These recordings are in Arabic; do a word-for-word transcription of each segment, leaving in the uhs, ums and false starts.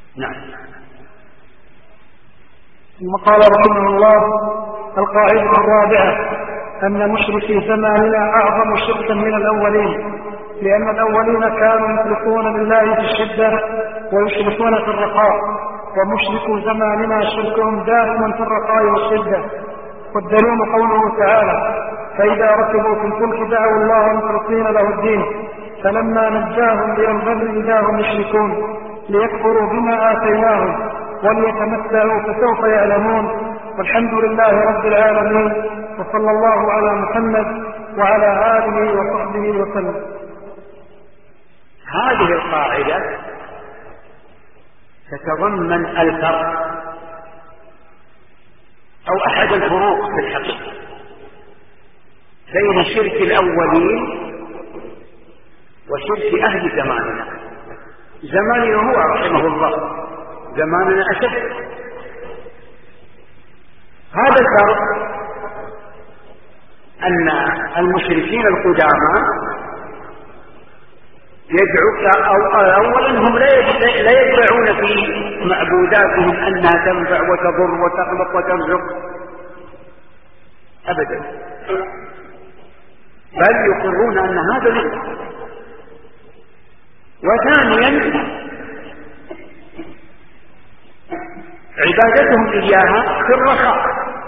نعم. ثم قال رحمه الله: القاعدة الرابعة أن مشركي زماننا أعظم شركا من الأولين، لأن الأولين كانوا يشركون بالله في الشدة ويشركون في الرخاء، ومشركو زماننا شركهم دائما في الرخاء والشدة. والدليل قوله تعالى: فإذا ركبوا في الفلك دعوا الله مخلصين له الدين فلما نجاهم إلى البر إذا هم يشركون ليكفروا بما آتيناهم وليتمتعوا فسوف يعلمون. والحمد لله رب العالمين، وصلى الله على محمد وعلى آله وصحبه وسلم. هذه القاعدة تتضمن الفرق أو أحد الفروق في الحقيقة بين شرك الأولين وشرك أهل زماننا. زماننا هو رحمه الله، زماننا أشد. هذا الفرق أن المشركين القدامى يدعو أو أولا هم لا يدعون في معبوداتهم أنها تنفع وتضر وتخلق وترزق أبدا، بل يقرون أن هذا لله. وثانيا عبادتهم إياها في الرخاء،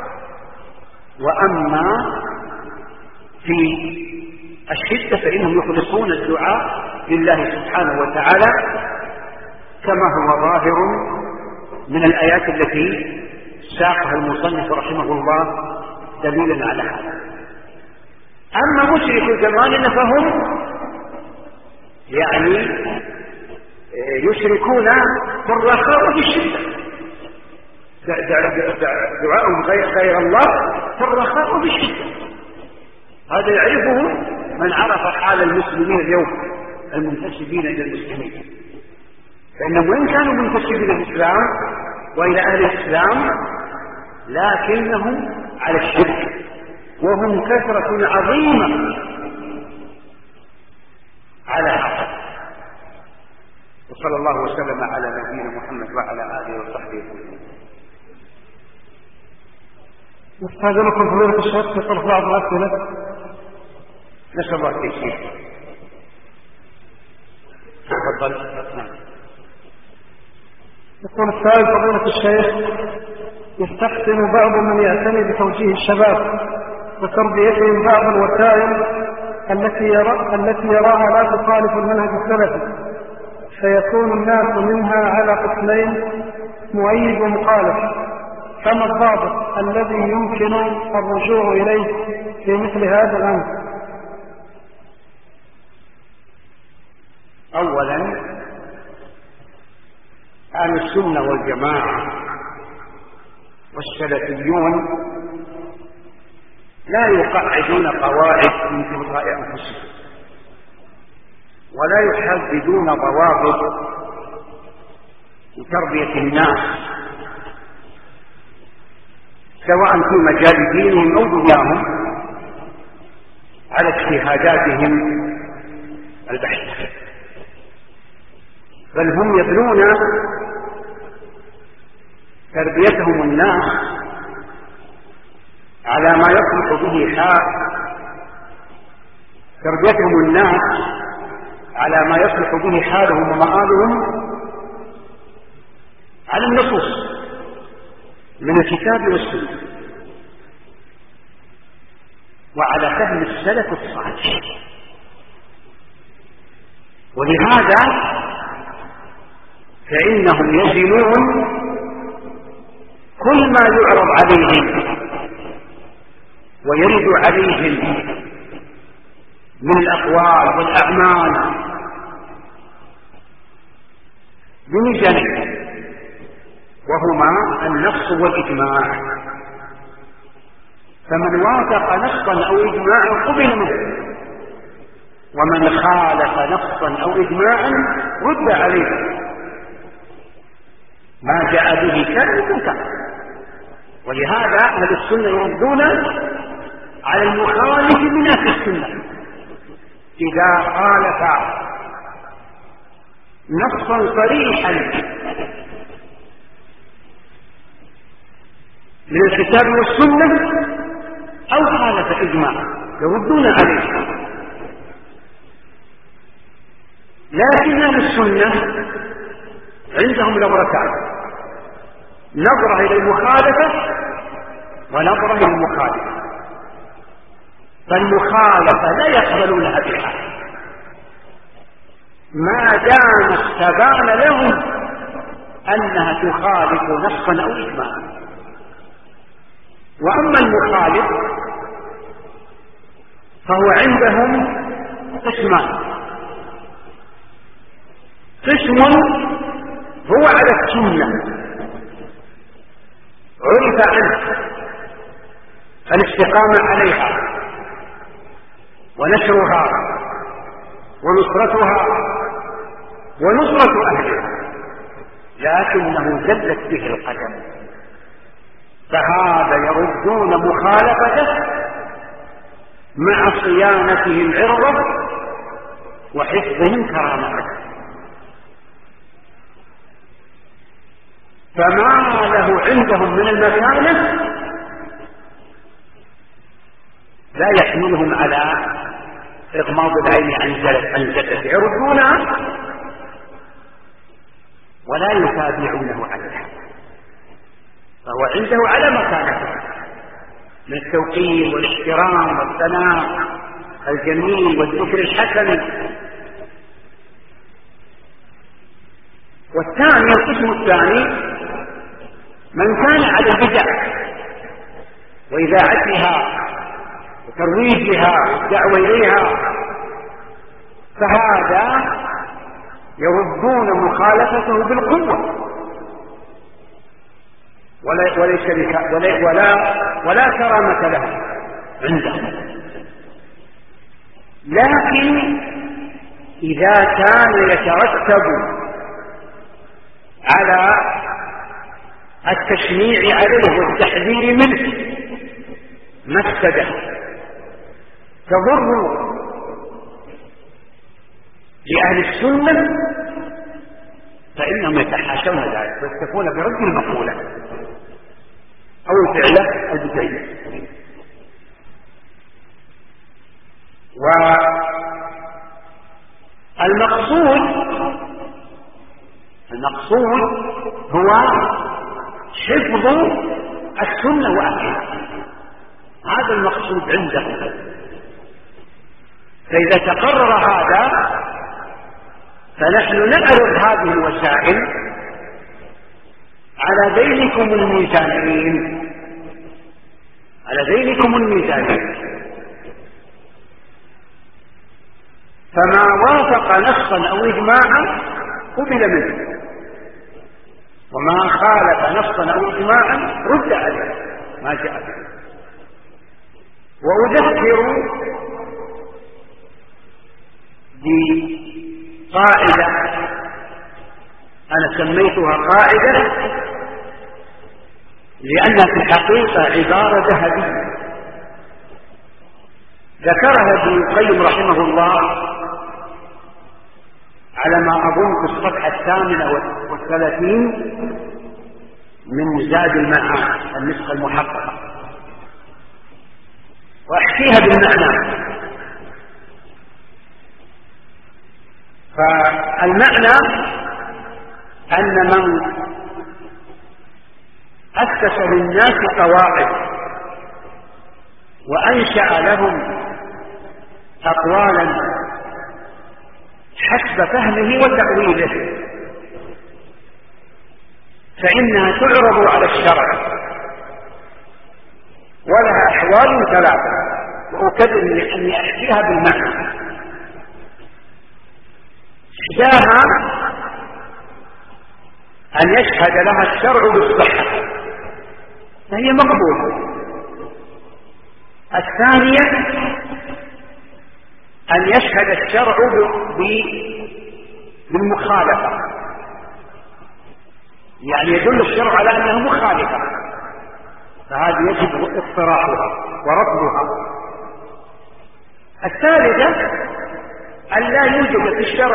وأما في الشدة فإنهم يخلصون الدعاء لله سبحانه وتعالى، كما هو ظاهر من الآيات التي ساقها المصنف رحمه الله دليلا على هذا. أما مشرك زماننا فهم يعني يشركون في الرخاء وفي الشدة، دعاءهم غير الله في الرخاء وفي الشدة. هذا يعرفه من عرف حال المسلمين اليوم المنتسبين إلى المسلمين، فإنهم وإن كانوا منتسبين إلى الإسلام وإلى أهل الإسلام لكنهم على الشرك، وهم كثرة عظيمة على هذا. وصلى الله وسلم على نبينا محمد وعلى آله وصحبه وسلم. نستأذنكم فضيلة الشيخ في طرح بعض الأسئلة. نسأل الله التيسير. تفضل. يقول السائل: فضيلة الشيخ، يستحسن بعض من يعتني بتوجيه الشباب وتربيتهم بعض الوسائل التي يرى التي يراها لا تخالف المنهج السلفي، فيكون الناس منها على قسمين: مؤيد ومخالف. فما الضابط الذي يمكن الرجوع إليه في مثل هذا الأمر؟ أولا، أهل السنة والجماعة والسلفيون لا يقعدون قواعد من تلقاء أنفسهم، ولا يحددون ضوابط لتربية الناس سواء في مجال دينهم أو دنياهم على اجتهاداتهم البحثة، بل هم يبنون تربيتهم الناس على ما يصلح به حال تربيتهم الناس على ما يصلح به حالهم ومآلهم على النصوص من الكتاب والسنة وعلى فهم السلف الصالح. ولهذا فإنهم يزنون كل ما يعرض عليهم ويرد عليهم من الأقوال والأعمال بميزان، وهما النص والإجماع، فمن وافق نصا أو إجماعا قبل منه، ومن خالف نصا أو إجماعا رد عليه. ما جاء به كان منكر، ولهذا أهل السنة يردون على المخالف من أهل السنة إذا خالف نصا صريحا من الكتاب والسنة أو خالف إجماع يردون عليه. لكن أهل السنة عندهم نظرتان: نظرة إلى المخالفة ونظرة إلى المخالفة. فالمخالفة لا يقبلونها بحال ما دام استبان لهم أنها تخالف نصا أو إجماعا. وأما المخالف فهو عندهم قسمان: قسم هو على السنة عرف عنه الاستقامة عليها ونشرها ونصرتها ونصرة أهلها، لكنه زلت به القدم، فهذا يردون مخالفته مع صيانتهم عرضه وحفظهم كرامته. فما له عندهم من المكانة لا يحملهم على إغماض العين عن جدته، يردونها ولا يتابعونه عليها، فهو عنده على مكانته من التوقير والاحترام والثناء الجميل والذكر الحسن. والثاني القسم الثاني من كان على البدع وإذاعتها وترويجها والدعوة إليها، فهذا يردون مخالفته بالقوة ولا وليس ولا ولا ولا كرامة له عندهم. لكن إذا كان يترتب على التشنيع عليه والتحذير منه مفسدة تضر لأهل السنة، فإنهم يتحاشون ذلك ويكتفون برد المقولة أو الفعل البدعي. والمقصود المقصود هو حفظ السنة وأهلها، هذا المقصود عندهم. فإذا تقرر هذا فنحن نعرض هذه الوسائل على ذيلكم الميزانين على ذيلكم الميزانين فما وافق نصا أو إجماعا قبل منه، وما خالف نصا أو إجماعا رد عليه ما جاء به. وأذكر بقاعدة أنا سميتها قاعدة لأنها في الحقيقة عبارة ذهبية ذكرها ابن القيم رحمه الله على ما أظن في الصفحة الثامنة والثلاثين من زاد المعاد النسخة المحققة، وأحكيها بالمعنى. فالمعنى أن من أسس للناس قواعد وأنشأ لهم أقوالا حسب فهمه وتأويله فإنها تعرض على الشرع ولها أحوال ثلاثة، وأكدر لأني أحكيها بالمعنى. إحداها أن يشهد لها الشرع بالصحة فهي مقبولة. الثانية أن يشهد الشرع بالمخالفة، يعني يدل الشرع على أنها مخالفة، فهذه يجب اقتراحها ورفضها. الثالثة أن لا يوجد في الشرع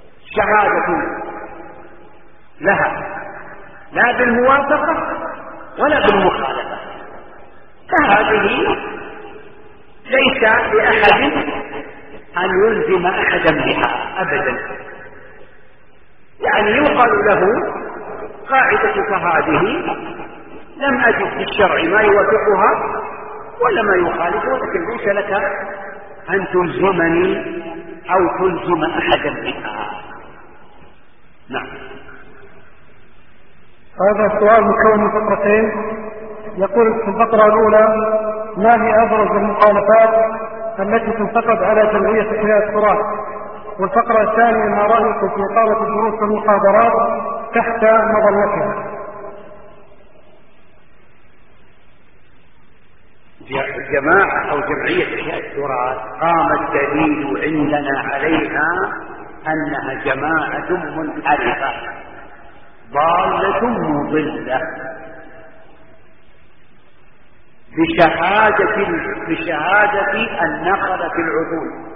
شهادة لها لا بالموافقة ولا بالمخالفة، فهذه ليس لأحد أن يلزم أحدا بها أبدا. يعني يقال له قاعدتك هذه لم أجد في الشرع ما يوافقها ولا ما يخالفه، ولكن ليس لك أن تلزمني أو تلزم أحدا بها. نعم. هذا السؤال مكون من فقرتين. يقول في الفقرة الأولى: ما هي أبرز المخالفات التي تنتقد على جمعية إحياء التراث؟ والفقرة الثانية: ما رأيكم في إقامة الدروس والمحاضرات تحت مظلتها؟ جماعة أو جمعية إحياء التراث قام الدليل عندنا عليها أنها جماعة منحرفة ضالة مضلة بشهادة بشهادة النقلة العدول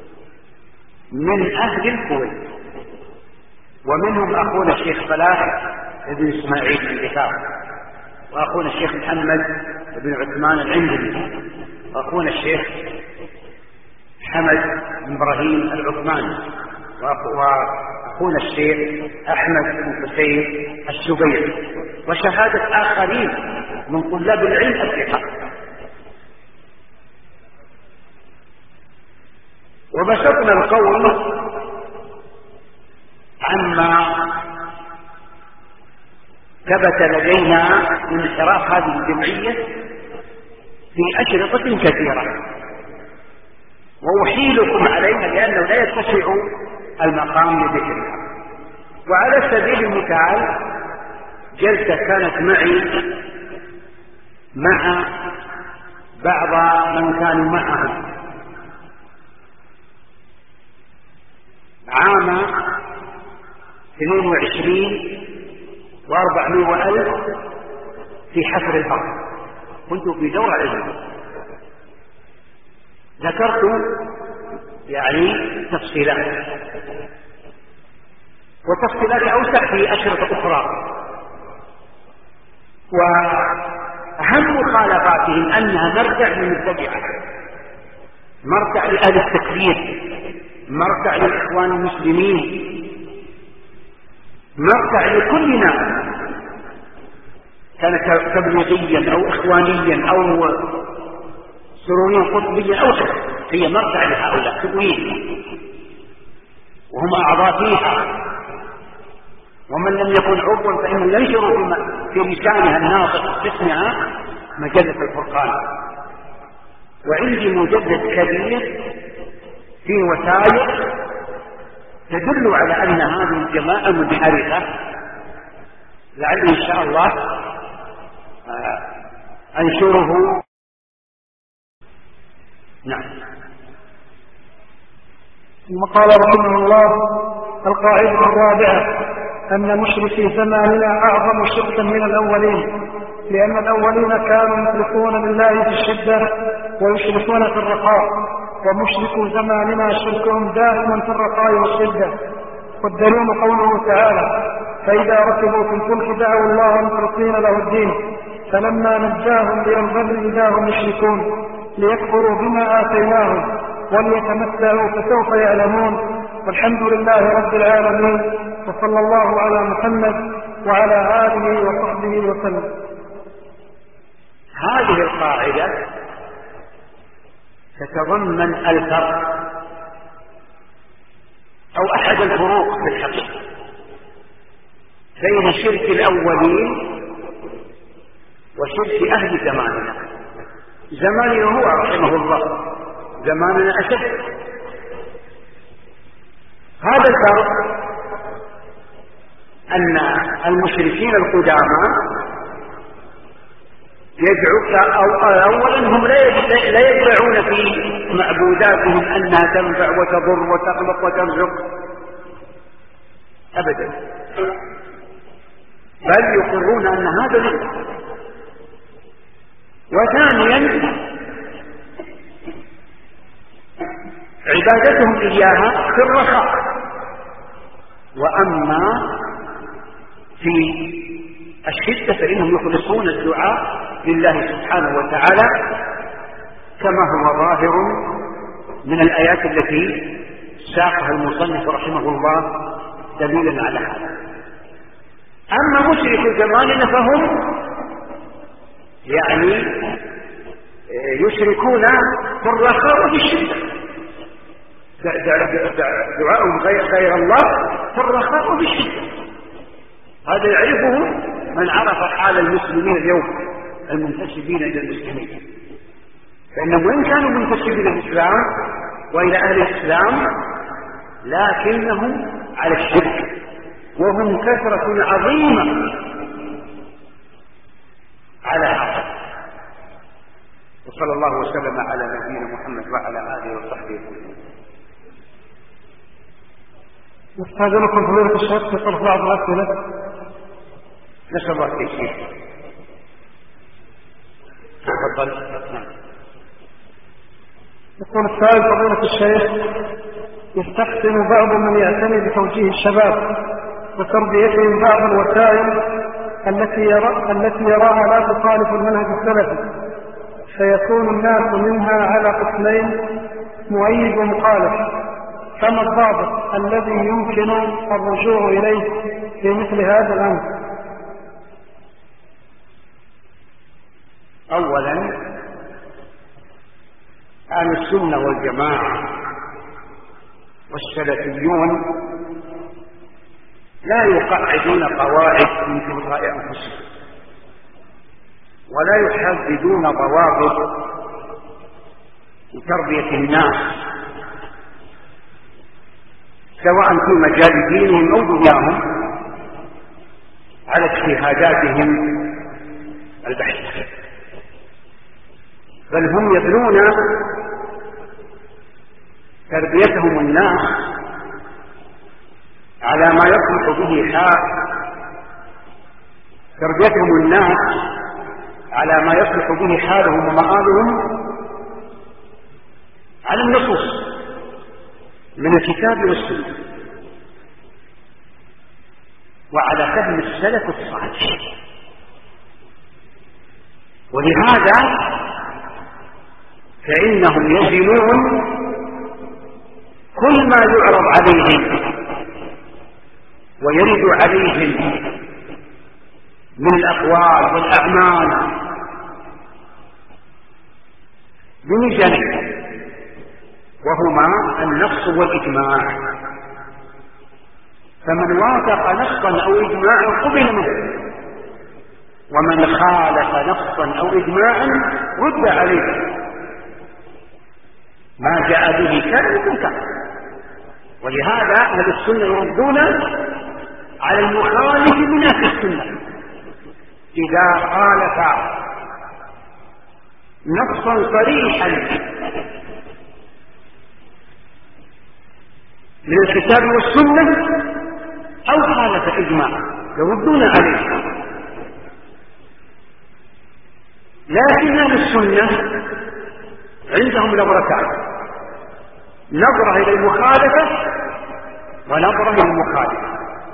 من أهل الكويت، ومنهم أخونا الشيخ فلاح بن إسماعيل البكار، وأخونا الشيخ محمد بن عثمان العندلي، وأخونا الشيخ حمد بن إبراهيم العثماني، وأخونا الشيخ أحمد بن حسين السبيعي، وشهادة آخرين من طلاب العلم الثقة. وبسطنا القول عما ثبت لدينا من انحراف هذه الجمعية في أشرطة كثيرة، وأحيلكم عليها لأنه لا يتسع المقام لذكرها. وعلى سبيل المثال جلسة كانت معي مع بعض من كانوا معهم عام اثنين وعشرين واربعمائة والف في حفر البحر. كنت في دورة علمية، ذكرت يعني تفصيلات وتفصيلات أوسع في أشرطة أخرى. وأهم مخالفاتهم أنها مرجع للمبتدعة، مرجع لأهل التكفير، مرجع للإخوان المسلمين، مرجع لكل ناس كان تبليغيا أو إخوانيا أو سروريا قطبيا أو غيره، هي مرجع لهؤلاء تؤويل، وهم أعضاء فيها. ومن لم يكن عضوا فإنه ينشر في لسانها الناطق باسمها مجلة الفرقان. وعندي مجلد كبير فيه وثائق تدل على أن هذه الجماعة منحرفة، لعلي إن شاء الله أنشره. نعم. ثم قال رحمه الله: القاعدة الرابعة أن مشركي زماننا أعظم شركا من الأولين، لأن الأولين كانوا يشركون بالله في الشدة ويشركون في الرخاء، ومشركو زماننا شركهم دائما في الرخاء والشدة. والدليل قوله تعالى: فإذا ركبوا في الفلك دعوا الله مخلصين له الدين فلما نجاهم إلى البر إذا هم يشركون ليكفروا بما آتيناهم وليتمتعوا فسوف يعلمون. والحمد لله رب العالمين، وصلى الله على محمد وعلى آله وصحبه وسلم. هذه القاعدة تتضمن الفرق أو أحد الفروق في الحقيقة بين شرك الأولين وشرك أهل زماننا. زماننا هو رحمه الله، زماننا أشد. هذا الفرق أن المشركين القدامى يدعو أو أولا هم لا يدعون في معبوداتهم أنها تنفع وتضر وتخلق وترزق أبدا، بل يقرون أن هذا لله. وثانيا عبادتهم إياها في الرخاء. وأما في الشرك الشدة فإنهم يخلصون الدعاء لله سبحانه وتعالى كما هو ظاهر من الآيات التي ساقها المصنف رحمه الله دليلا على هذا. أما مشرك زماننا فهم يعني يشركون في الرخاء وفي الشدة، دعاءهم غير الله في الرخاء وفي الشدة. هذا يعرفه من عرف حال المسلمين اليوم المنتسبين إلى المسلمين، فإنهم وإن كانوا منتسبين إلى الإسلام وإلى أهل الإسلام لكنهم على الشرك، وهم كثرة عظيمة على هذا. وصلى الله وسلم على نبينا محمد وعلى آله وصحبه وسلم. نستأذنكم فضيلة الشيخ في طرح بعض الأسئلة. نسأل الله التيسير. تفضل. يقول السائل فضيلة الشيخ: يستحسن بعض من يعتني بتوجيه الشباب وتربيتهم بعض الوسائل التي يرى التي يراها لا تخالف المنهج السلفي، فيكون الناس منها على قسمين: مؤيد ومخالف، فما الضابط الذي يمكن الرجوع إليه في مثل هذا الأمر؟ أولا، أهل السنة والجماعة والسلفيون لا يقعدون قواعد من تلقاء أنفسهم، ولا يحددون ضوابط لتربية الناس سواء في مجال دينهم أو دنياهم على اجتهاداتهم البحثية، بل هم يبنون تربيتهم الناس على ما يصلح به حال تربيتهم الناس على ما يصلح به حالهم ومآلهم على النصوص من الكتاب والسنة وعلى فهم السلف الصالح. ولهذا فإنهم يزنون كل ما يعرض عليهم ويرد عليهم من الأقوال والأعمال بميزان، وهما النص والإجماع، فمن وافق نصا أو إجماعا قبل منه، ومن خالف نصا أو إجماعا رد عليه، ما جاء به كان منكر. ولهذا أهل السنة يردون على المخالف من أهل السنة إذا خالف نصا صريحا من الكتاب والسنة أو خالف إجماعا يردون عليه. لكن أهل السنة عندهم نظرتان: نظرة إلى المخالفة ونظرة إلى المخالفة.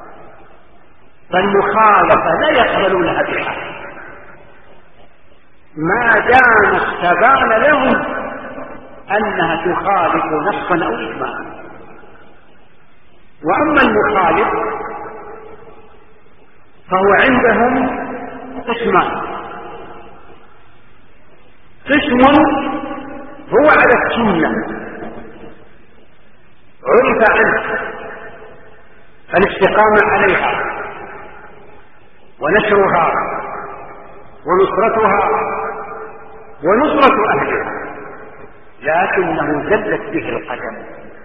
فالمخالفة لا يقبلونها بحال ما دام استبان لهم أنها تخالف نصا أو إجماعا. وأما المخالف فهو عندهم قسمان: قسم هو على السنة عرف عنه الاستقامة عليها ونشرها ونصرتها ونصرة أهلها، لكنه زلت به القدم،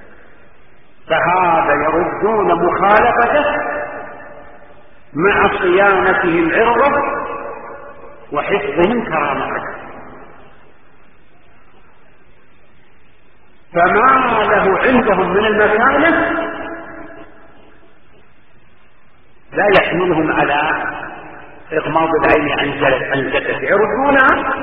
فهذا يردون مخالفته مع صيانتهم عرضه وحفظهم كرامته. فما له عندهم من المكانة لا يحملهم على إغماض العين عن جدته، يردونها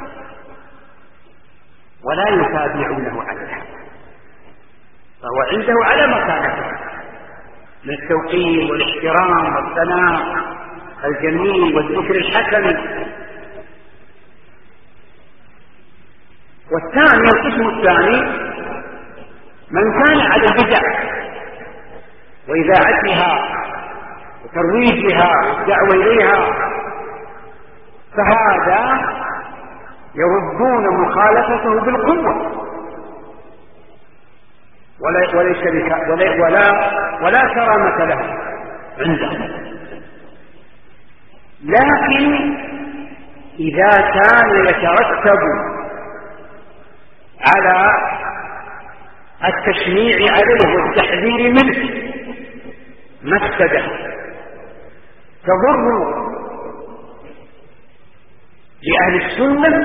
ولا يتابعونه عليها، فهو عنده على مكانته من التوقير والاحترام والثناء الجميل والذكر الحسن. والثاني القسم الثاني من كان على البدع وإذاعتها وترويجها والدعوة إليها، فهذا يردون مخالفته بالقوة ولا وليس ولا ولا ولا كرامة له عندهم. لكن إذا كان يترتب على التشنيع عليه والتحذير منه مفسدة تضر لأهل السنة،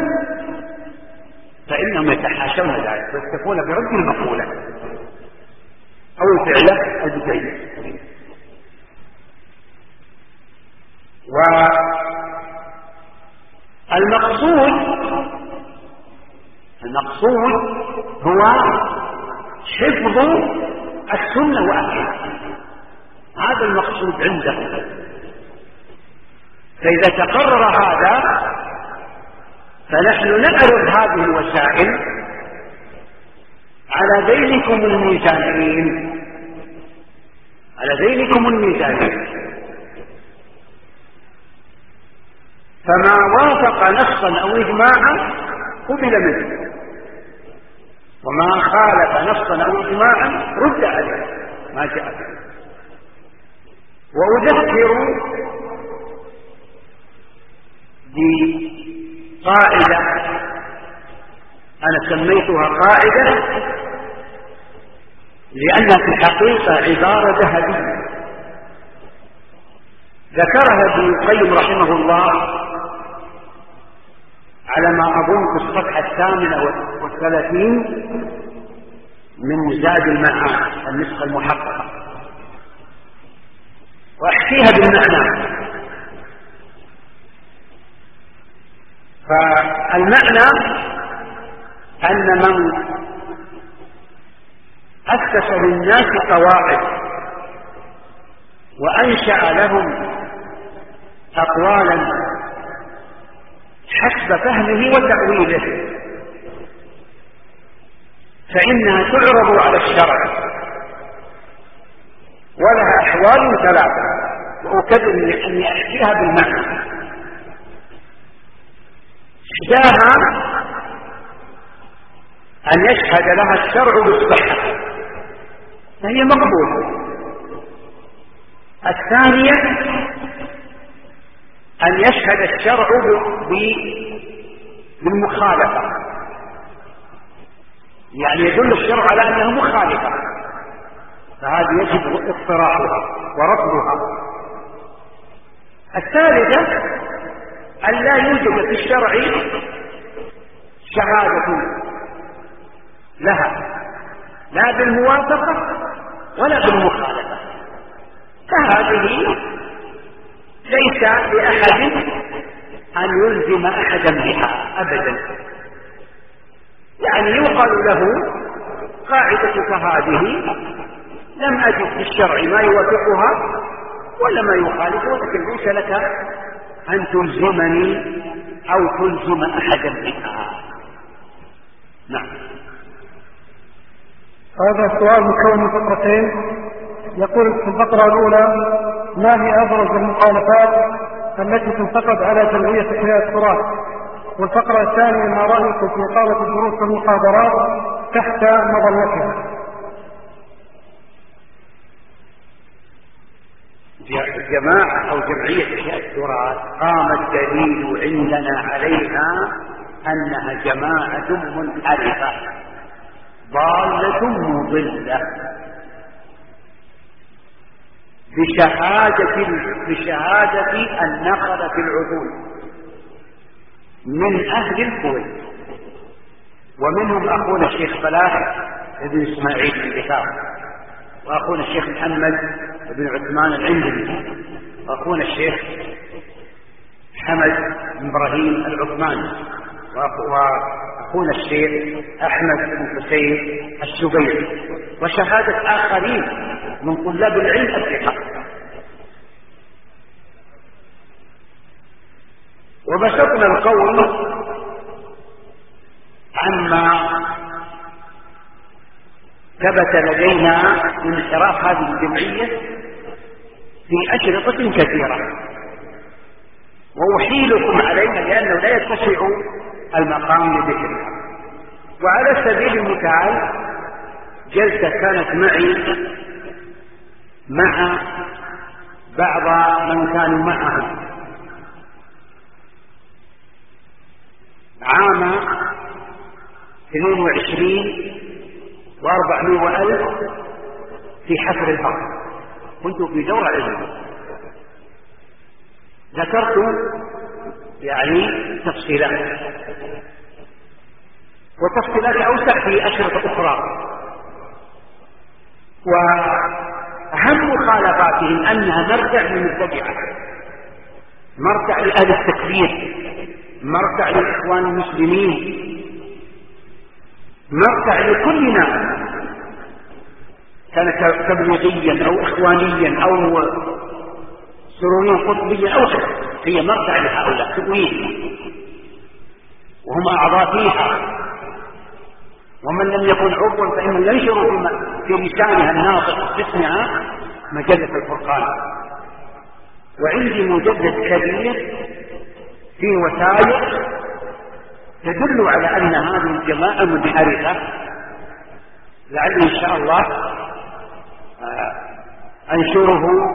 فإنهم يتحاشون ذلك ويكتفون برد المقولة أو الفعل البدعي. والمقصود المقصود هو حفظ السنة وأهلها، هذا المقصود عنده. فإذا تقرر هذا فنحن نعرض هذه الوسائل على ذيلكم الميزانين على ذيلكم الميزانين فما وافق نصا أو إجماعا قبل منه، وما خالف نصا أو إجماعا رد عليه ما جاء به. وأذكر بقاعدة أنا سميتها قاعدة لأنها في الحقيقة عبارة ذهبية ذكرها ابن القيم رحمه الله على ما أظن في الصفحة الثامنة والثلاثين من زاد المعاد النسخة المحققة، وأحكيها بالمعنى. فالمعنى أن من أسس للناس قواعد وأنشأ لهم أقوالا حسب فهمه وتأويله فإنها تعرض على الشرع ولها أحوال ثلاثة، وأكرر أني أحكيها بالمعنى. إحداها أن يشهد لها الشرع بالصحة فهي مقبولة. الثانية أن يشهد الشرع بالمخالفة، يعني يدل الشرع على أنها مخالفة، فهذه يجب اقتراحها ورفضها. الثالثة أن لا يوجد في الشرع شهادة لها لا بالموافقة ولا بالمخالفة، فهذه ليس لأحد أن يلزم أحدا بها أبدا. يعني يقال له قاعدتك هذه لم أجد في الشرع ما يوافقها ولا ما يخالفها، ولكن ليس لك أن تلزمني أو تلزم أحدا بها. نعم. هذا السؤال مكون من فقرتين. يقول في الفقرة الأولى: ما هي أبرز المخالفات التي تنتقد على جمعية إحياء التراث؟ والفقرة الثانية: ما رأيكم في إقامة الدروس والمحاضرات تحت مظلتها؟ جماعة أو جمعية إحياء التراث قام الدليل عندنا عليها أنها جماعة منحرفة ضالة مضلة بشهادة بشهادة النقلة العدول من أهل الكويت، ومنهم أخونا الشيخ فلاح بن إسماعيل البكار، وأخونا الشيخ محمد بن عثمان العندلي، وأخونا الشيخ حمد بن إبراهيم العثماني، وأخونا الشيخ أحمد بن حسين السبيعي، وشهادة آخرين من طلاب العلم الثقة. وبسطنا القول عما ثبت لدينا من انحراف هذه الجمعية في أشرطة كثيرة، وأحيلكم عليها لأنه لا يتسع المقام لذكرها. وعلى سبيل المثال جلسة كانت معي مع بعض من كانوا معها عام اثنين وعشرين واربعمائة والف في حفر البحر، كنت في دورة علمية، ذكرت يعني تفصيلات وتفصيلات أوسع في أشرطة أخرى. وأهم مخالفاتهم أنها مرجع للمبتدعة، مرجع لأهل التكفير، مرجع للإخوان المسلمين، مرجع لكل ناس كان تبليغيا أو إخوانيا أو سروريا قطبيا أو غيره، هي مرجع لهؤلاء تؤويل وهم أعضاء فيها. ومن لم يكن عضوا فإنه ينشر في لسانها الناطق باسمها مجلة الفرقان. وعندي مجلد كبير فيه وثائق تدل على أن هذه الجماعة منحرفة، لعل إن شاء الله أنشره